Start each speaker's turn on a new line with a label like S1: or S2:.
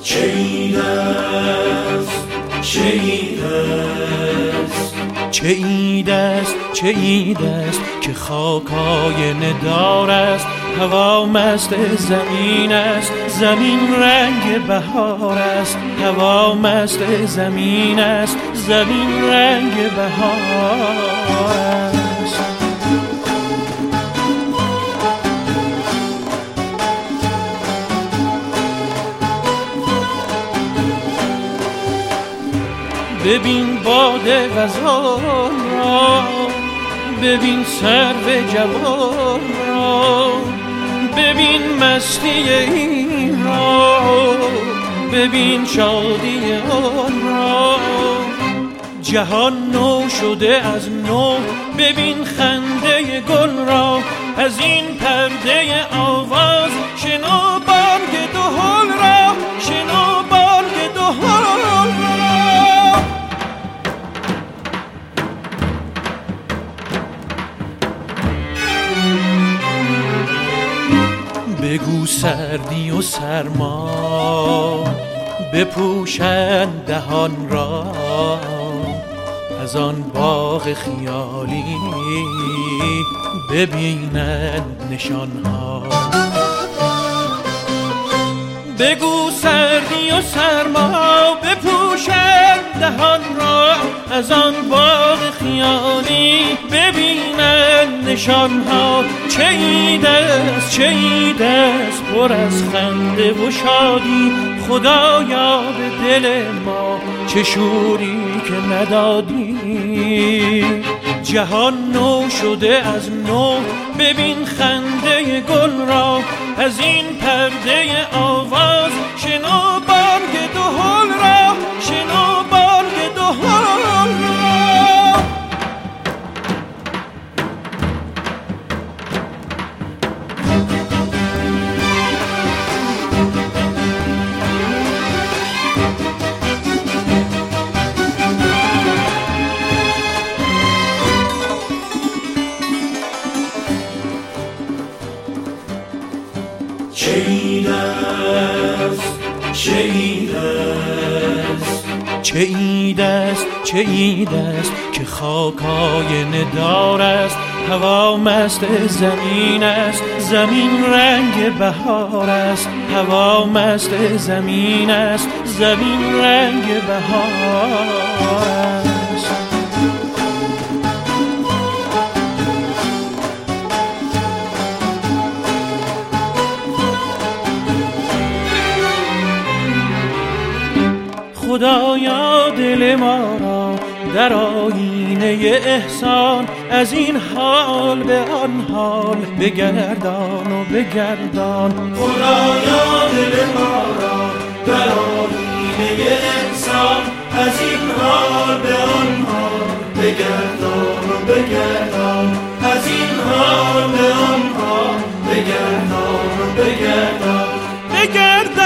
S1: چه عید است، چه عید است،
S2: چه عید است، چه عید است که خاکای ندار است، هوا مست زمین است، زمین رنگ بهار است، هوا مست زمین است، زمین رنگ بهار است. ببین باد غزال را، ببین سرو جوان را، ببین مستی این را، ببین شادی آن را. جهان نو شده از نو، ببین خنده گل را، از این پرده آواز شنو بانگ دهل را، شنو بانگ دهل را. بگو سردی و سرما بپوشند دهان را، از آن باغ خیالی ببینند نشانها. بگو سردی و سرما بپوشند دهان را، از آن باغ خیالی ببینند نشانها. چه عید است، چه عید است پر از خنده و شادی، خدایا به دل ما چه شوری که ندادی. جهان نو شده از نو، ببین خنده گل را، از این پرده آواز شنو بانگ دهل را، شنو بانگ دهل را.
S1: چه عید است، چه عید است،
S2: چه عید است، چه عید است که خاکای ندار است، هوا مست زمین است، زمین رنگ بهار است، هوا مست زمین است، زمین رنگ بهار است. خدایا دل ما را در آینه احسان، از این حال به آن حال بگردان و بگردان.
S1: خدایا دل ما را در آینه احسان، از این حال به آن حال بگردان و بگردان، از این حال به آن حال بگردان و بگردان.
S2: بگردان